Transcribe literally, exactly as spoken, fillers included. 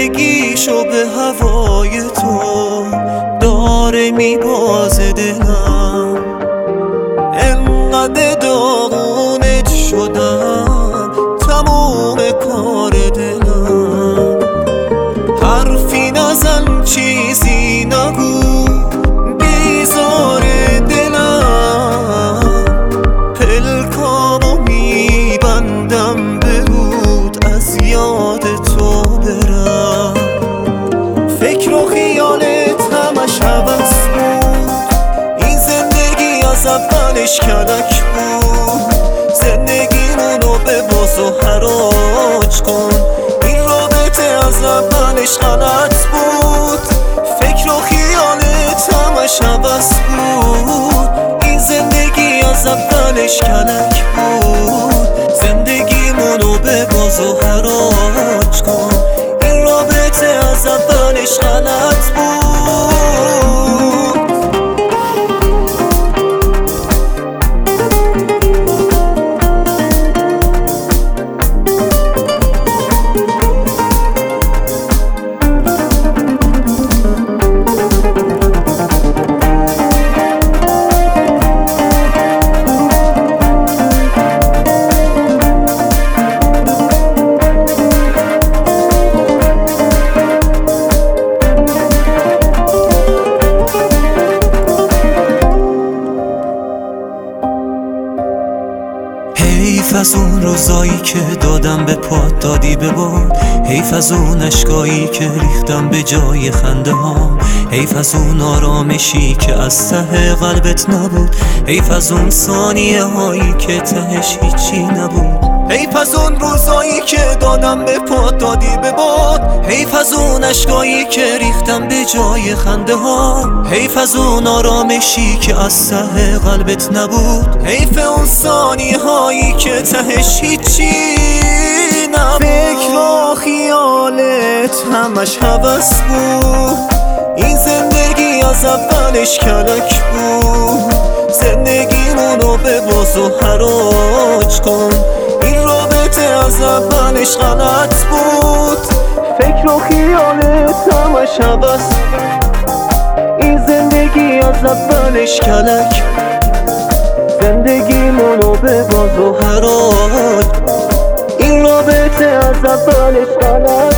زندگیشو به هوای تو داره میبازه دلم. انقدر داغونت شدم تموم کار دلم. حرفی نزن چیزی نگو بیزار دلم. پلکامو میبندم به رود از یاد تو برم. فکر و خیالت همش هوس بود. این زندگی از اولش کلک بود. زندگیمونو به باز و حراج کن. این رابطه از اولش غلط بود. فکر و خیالت همش هوس بود. این زندگی از اولش کلک بود. زندگیمونو به باز و حراج کن. این رابطه از اولش غلط بود. حیف از اون روزایی که دادم به پات دادی به باد. حیف از اون اشکایی که ریختم به جای خنده ها. حیف از اون آرامشی که از ته قلبت نبود. حیف از اون ثانیه هایی که تهش هیچی نبود. حیف از اون روزایی که دادم به پات دادی به باد. حیف از اون اشکایی که ریختم به جای خنده ها. حیف از اون آرامشی که از ته قلبت نبود. حیف اون ثانیه هایی که تهش هیچی نبود. فکر و خیالت همش هوس بود. این زندگی از اولش کلک بود. زندگیمونو به باز و حراج کن. این رابطه از اولش غلط بود. فکر و خیالت همش هوس. این زندگی از اولش کلک. زندگیمونو به باز و حراج. این رابطه از اولش غلط.